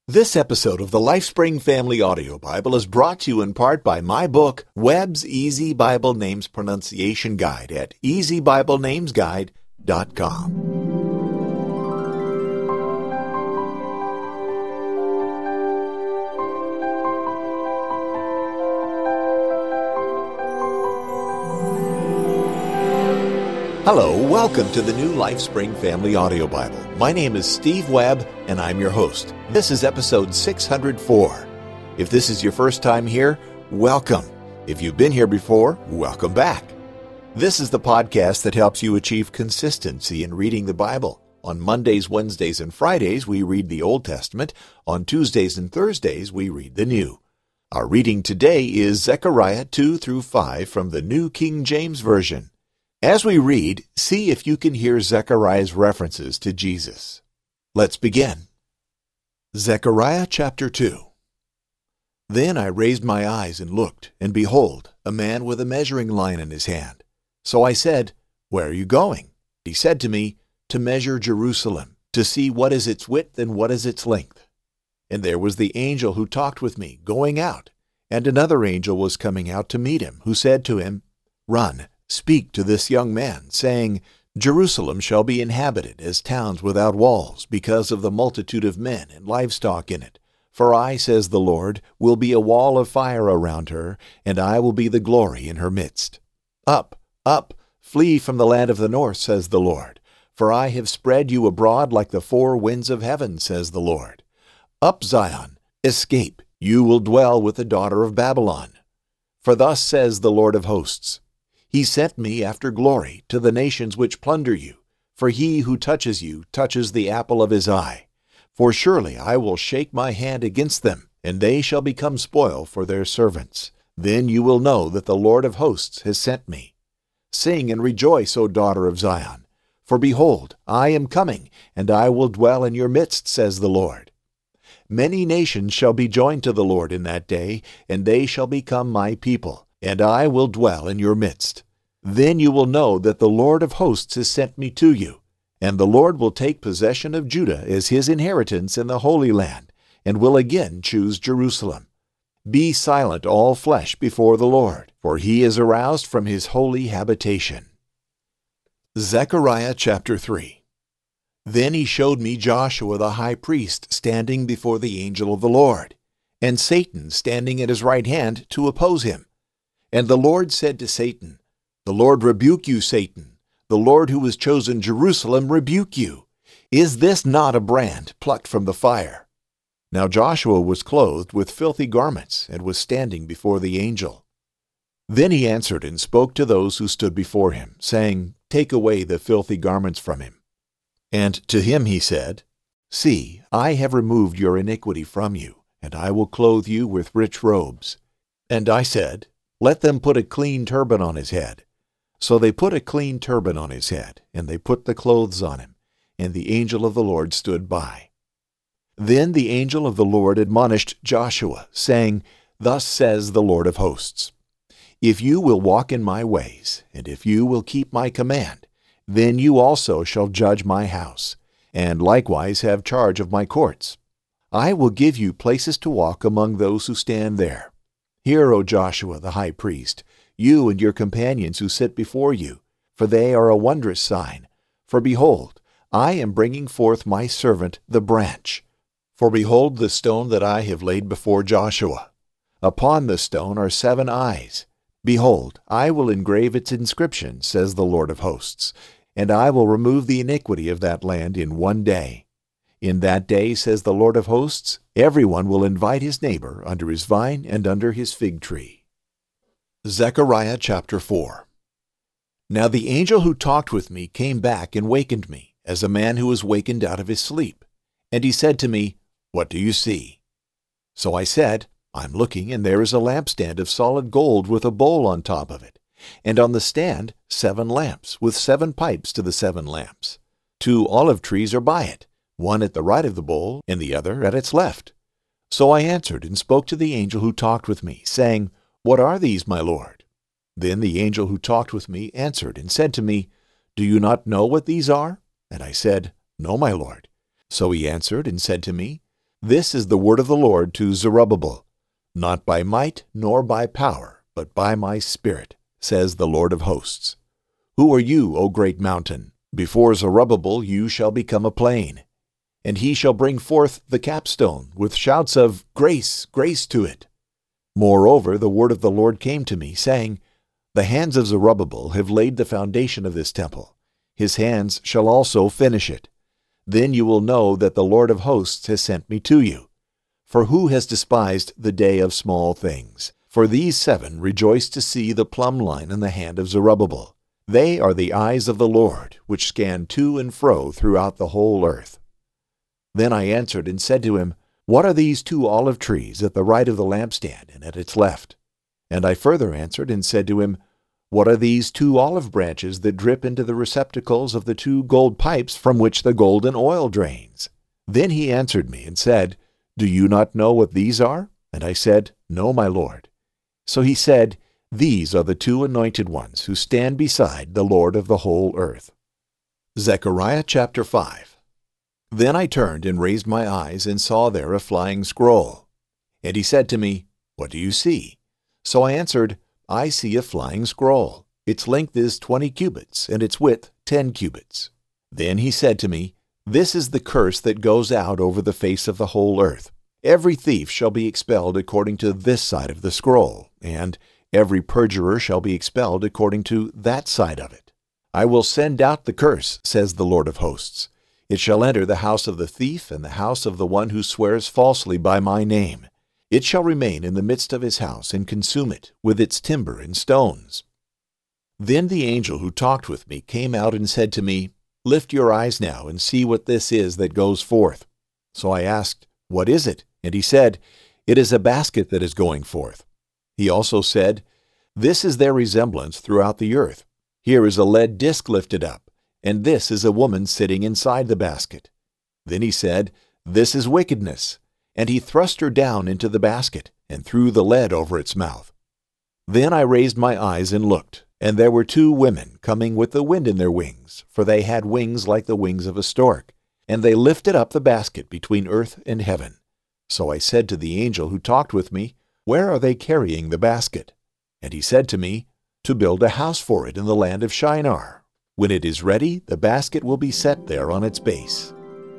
This episode of the LifeSpring Family Audio Bible is brought to you in part by my book, Webb's Easy Bible Names Pronunciation Guide at EasyBibleNamesGuide.com. Hello, welcome to the new LifeSpring Family Audio Bible. My name is Steve Webb, and I'm your host. This is episode 604. If this is your first time here, welcome. If you've been here before, welcome back. This is the podcast that helps you achieve consistency in reading the Bible. On Mondays, Wednesdays, and Fridays, we read the Old Testament. On Tuesdays and Thursdays, we read the New. Our reading today is Zechariah 2 through 5 from the New King James Version. As we read, see if you can hear Zechariah's references to Jesus. Let's begin. Zechariah chapter 2. Then I raised my eyes and looked, and behold, a man with a measuring line in his hand. So I said, Where are you going? He said to me, To measure Jerusalem, to see what is its width and what is its length. And there was the angel who talked with me, going out, and another angel was coming out to meet him, who said to him, Run. Speak to this young man, saying, Jerusalem shall be inhabited as towns without walls, because of the multitude of men and livestock in it. For I, says the Lord, will be a wall of fire around her, and I will be the glory in her midst. Up, up, flee from the land of the north, says the Lord. For I have spread you abroad like the four winds of heaven, says the Lord. Up, Zion, escape, you will dwell with the daughter of Babylon. For thus says the Lord of hosts, He sent me after glory to the nations which plunder you. For he who touches you touches the apple of his eye. For surely I will shake my hand against them, and they shall become spoil for their servants. Then you will know that the Lord of hosts has sent me. Sing and rejoice, O daughter of Zion. For behold, I am coming, and I will dwell in your midst, says the Lord. Many nations shall be joined to the Lord in that day, and they shall become my people, and I will dwell in your midst. Then you will know that the Lord of hosts has sent me to you, and the Lord will take possession of Judah as his inheritance in the Holy Land, and will again choose Jerusalem. Be silent, all flesh, before the Lord, for he is aroused from his holy habitation. Zechariah chapter 3. Then he showed me Joshua the high priest standing before the angel of the Lord, and Satan standing at his right hand to oppose him. And the Lord said to Satan, The Lord rebuke you, Satan. The Lord who has chosen Jerusalem rebuke you. Is this not a brand plucked from the fire? Now Joshua was clothed with filthy garments, and was standing before the angel. Then he answered and spoke to those who stood before him, saying, Take away the filthy garments from him. And to him he said, See, I have removed your iniquity from you, and I will clothe you with rich robes. And I said, Let them put a clean turban on his head. So they put a clean turban on his head, and they put the clothes on him, and the angel of the Lord stood by. Then the angel of the Lord admonished Joshua, saying, Thus says the Lord of hosts, If you will walk in my ways, and if you will keep my command, then you also shall judge my house, and likewise have charge of my courts. I will give you places to walk among those who stand there. Hear, O Joshua the high priest, you and your companions who sit before you, for they are a wondrous sign. For behold, I am bringing forth my servant the branch. For behold the stone that I have laid before Joshua. Upon the stone are 7 eyes. Behold, I will engrave its inscription, says the Lord of hosts, and I will remove the iniquity of that land in one day. In that day, says the Lord of hosts, everyone will invite his neighbor under his vine and under his fig tree. Zechariah chapter 4. Now the angel who talked with me came back and wakened me, as a man who is wakened out of his sleep. And he said to me, What do you see? So I said, I'm looking, and there is a lampstand of solid gold with a bowl on top of it, and on the stand 7 lamps, with 7 pipes to the 7 lamps. 2 olive trees are by it, one at the right of the bowl, and the other at its left. So I answered and spoke to the angel who talked with me, saying, What are these, my Lord? Then the angel who talked with me answered and said to me, Do you not know what these are? And I said, No, my Lord. So he answered and said to me, This is the word of the Lord to Zerubbabel. Not by might nor by power, but by my Spirit, says the Lord of hosts. Who are you, O great mountain? Before Zerubbabel you shall become a plain. And he shall bring forth the capstone with shouts of, Grace, grace to it. Moreover, the word of the Lord came to me, saying, The hands of Zerubbabel have laid the foundation of this temple. His hands shall also finish it. Then you will know that the Lord of hosts has sent me to you. For who has despised the day of small things? For these 7 rejoice to see the plumb line in the hand of Zerubbabel. They are the eyes of the Lord, which scan to and fro throughout the whole earth. Then I answered and said to him, What are these 2 olive trees at the right of the lampstand and at its left? And I further answered and said to him, What are these 2 olive branches that drip into the receptacles of the 2 gold pipes from which the golden oil drains? Then he answered me and said, Do you not know what these are? And I said, No, my Lord. So he said, These are the 2 anointed ones who stand beside the Lord of the whole earth. Zechariah chapter 5. Then I turned and raised my eyes and saw there a flying scroll. And he said to me, What do you see? So I answered, I see a flying scroll. Its length is 20 cubits, and its width 10 cubits. Then he said to me, This is the curse that goes out over the face of the whole earth. Every thief shall be expelled according to this side of the scroll, and every perjurer shall be expelled according to that side of it. I will send out the curse, says the Lord of hosts. It shall enter the house of the thief and the house of the one who swears falsely by my name. It shall remain in the midst of his house and consume it with its timber and stones. Then the angel who talked with me came out and said to me, Lift your eyes now and see what this is that goes forth. So I asked, What is it? And he said, It is a basket that is going forth. He also said, This is their resemblance throughout the earth. Here is a lead disc lifted up, and this is a woman sitting inside the basket. Then he said, This is wickedness. And he thrust her down into the basket, and threw the lead over its mouth. Then I raised my eyes and looked, and there were 2 women coming with the wind in their wings, for they had wings like the wings of a stork, and they lifted up the basket between earth and heaven. So I said to the angel who talked with me, Where are they carrying the basket? And he said to me, To build a house for it in the land of Shinar. When it is ready, the basket will be set there on its base.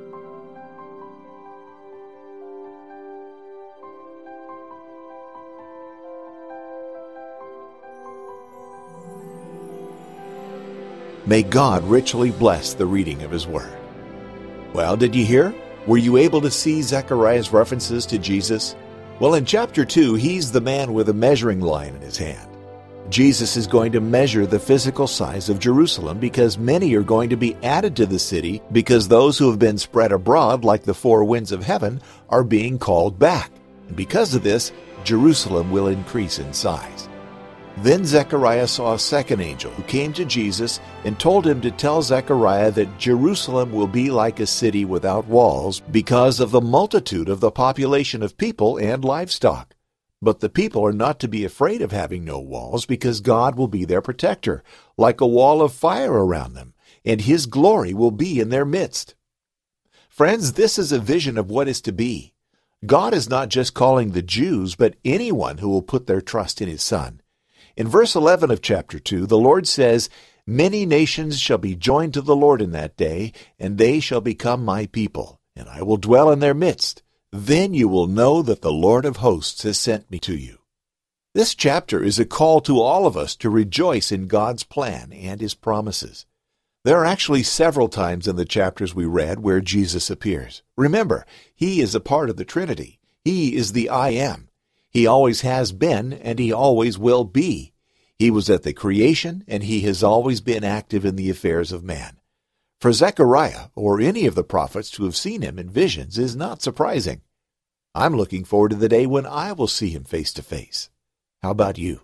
May God richly bless the reading of His Word. Well, did you hear? Were you able to see Zechariah's references to Jesus? Well, in chapter 2, he's the man with a measuring line in his hand. Jesus is going to measure the physical size of Jerusalem because many are going to be added to the city because those who have been spread abroad like the 4 winds of heaven are being called back. And because of this, Jerusalem will increase in size. Then Zechariah saw a second angel who came to Jesus and told him to tell Zechariah that Jerusalem will be like a city without walls because of the multitude of the population of people and livestock. But the people are not to be afraid of having no walls because God will be their protector, like a wall of fire around them, and His glory will be in their midst. Friends, this is a vision of what is to be. God is not just calling the Jews, but anyone who will put their trust in His Son. In verse 11 of chapter 2, the Lord says, Many nations shall be joined to the Lord in that day, and they shall become my people, and I will dwell in their midst. Then you will know that the Lord of hosts has sent me to you. This chapter is a call to all of us to rejoice in God's plan and His promises. There are actually several times in the chapters we read where Jesus appears. Remember, He is a part of the Trinity. He is the I Am. He always has been, and He always will be. He was at the creation, and He has always been active in the affairs of man. For Zechariah, or any of the prophets to have seen Him in visions, is not surprising. I'm looking forward to the day when I will see Him face to face. How about you?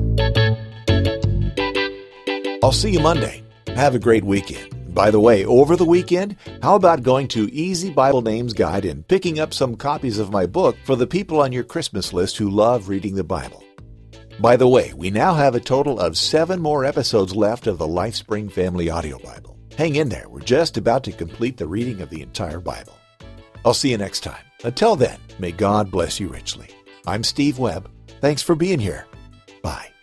I'll see you Monday. Have a great weekend. By the way, over the weekend, how about going to Easy Bible Names Guide and picking up some copies of my book for the people on your Christmas list who love reading the Bible? By the way, we now have a total of 7 more episodes left of the LifeSpring Family Audio Bible. Hang in there. We're just about to complete the reading of the entire Bible. I'll see you next time. Until then, may God bless you richly. I'm Steve Webb. Thanks for being here. Bye.